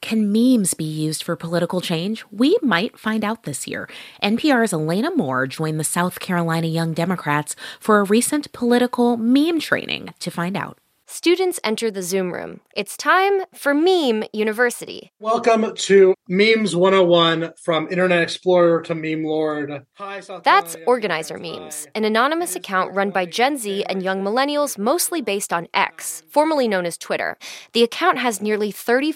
Can memes be used for political change? We might find out this year. NPR's Elena Moore joined the South Carolina Young Democrats for a recent political meme training to find out. Students enter the Zoom room. It's time for Meme University. Welcome to Memes 101, from Internet Explorer to Meme Lord. Hi, South That's Carolina. Organizer Memes, an anonymous account run by Gen Z and young millennials, mostly based on X, formerly known as Twitter. The account has nearly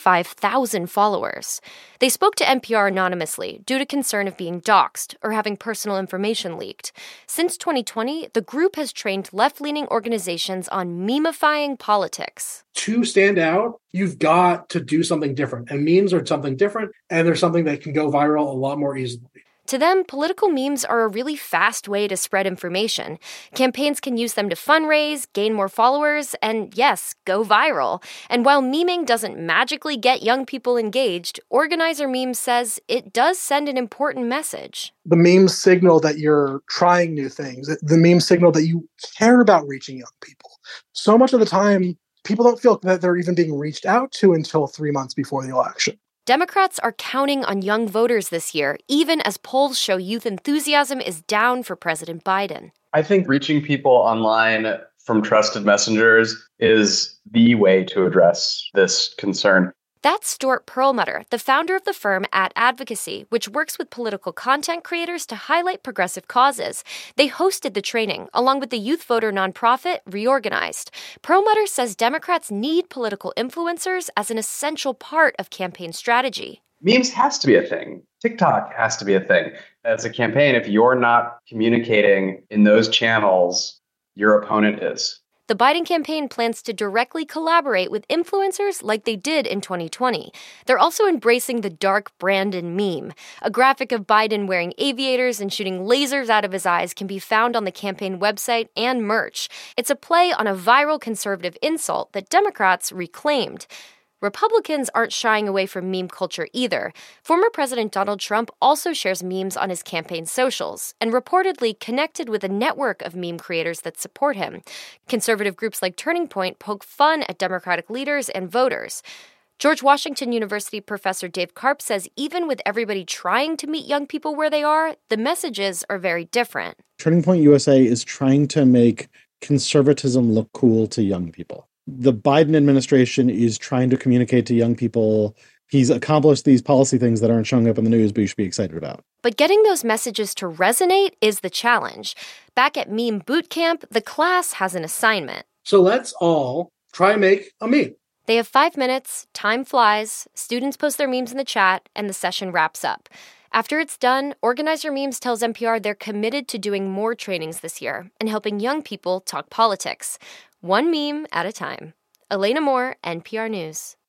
35,000 followers. They spoke to NPR anonymously due to concern of being doxxed or having personal information leaked. Since 2020, the group has trained left-leaning organizations on memifying politics. To stand out, you've got to do something different. And memes are something different, and they're something that can go viral a lot more easily. To them, political memes are a really fast way to spread information. Campaigns can use them to fundraise, gain more followers, and yes, go viral. And while meming doesn't magically get young people engaged, Organizer Memes says it does send an important message. The memes signal that you're trying new things. The memes signal that you care about reaching young people. So much of the time, people don't feel that they're even being reached out to until 3 months before the election. Democrats are counting on young voters this year, even as polls show youth enthusiasm is down for President Biden. I think reaching people online from trusted messengers is the way to address this concern. That's Stuart Perlmutter, the founder of the firm @Advocacy, which works with political content creators to highlight progressive causes. They hosted the training, along with the youth voter nonprofit Reorganized. Perlmutter says Democrats need political influencers as an essential part of campaign strategy. Memes has to be a thing. TikTok has to be a thing. As a campaign, if you're not communicating in those channels, your opponent is. The Biden campaign plans to directly collaborate with influencers like they did in 2020. They're also embracing the dark Brandon meme. A graphic of Biden wearing aviators and shooting lasers out of his eyes can be found on the campaign website and merch. It's a play on a viral conservative insult that Democrats reclaimed. Republicans aren't shying away from meme culture either. Former President Donald Trump also shares memes on his campaign socials and reportedly connected with a network of meme creators that support him. Conservative groups like Turning Point poke fun at Democratic leaders and voters. George Washington University professor Dave Karp says even with everybody trying to meet young people where they are, the messages are very different. Turning Point USA is trying to make conservatism look cool to young people. The Biden administration is trying to communicate to young people he's accomplished these policy things that aren't showing up in the news, but you should be excited about. But getting those messages to resonate is the challenge. Back at Meme Boot Camp, the class has an assignment. So let's all try and make a meme. They have 5 minutes, time flies, students post their memes in the chat, and the session wraps up. After it's done, Organizer Memes tells NPR they're committed to doing more trainings this year and helping young people talk politics. One meme at a time. Elena Moore, NPR News.